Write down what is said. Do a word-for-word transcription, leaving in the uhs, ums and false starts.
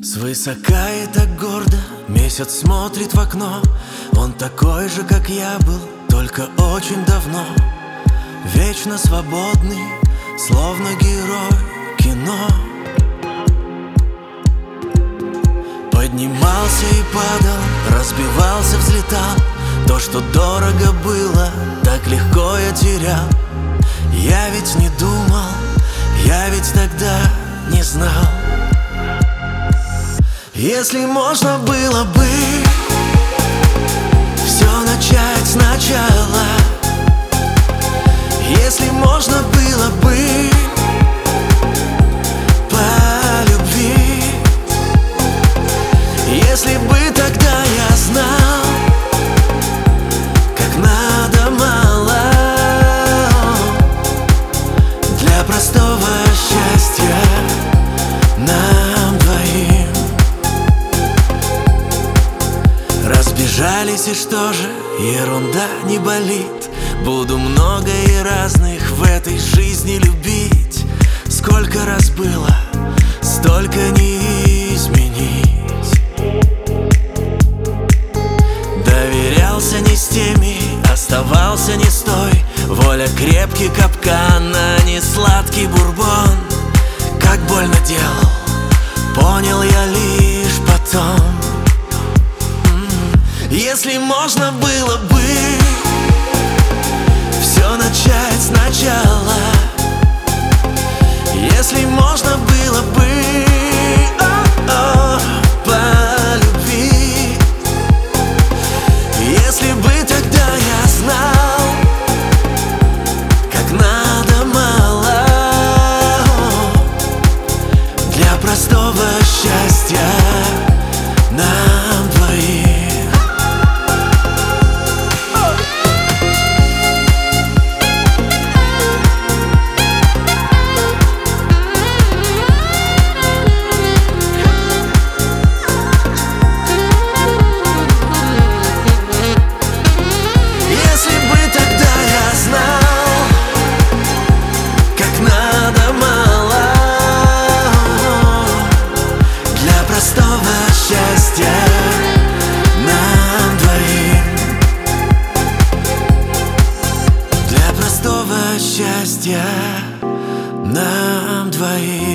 Свысока и так гордо месяц смотрит в окно. Он такой же, как я был, только очень давно. Вечно свободный, словно герой кино. Поднимался и падал, разбивался, взлетал. То, что дорого было, так легко я терял. Я ведь не думал, я ведь тогда не знал. Если можно было бы все начать сначала, если можно было бы по любви, если бы тогда я знал, как надо мало для простого счастья нам двоим. Разбежались, и что же, ерунда не болит. Буду много и разных в этой жизни любить. Сколько раз было, столько не изменить. Доверялся не с теми, оставался не с той. Воля крепкий капкан, а не сладкий бурбон. Как больно делал, понял я лишь потом. Если можно было бы все начать сначала, если можно было бы о-о, по любви, если бы тогда я знал, как надо мало для простого счастья нам двоим. Счастья нам двоим, для простого счастья нам двоим.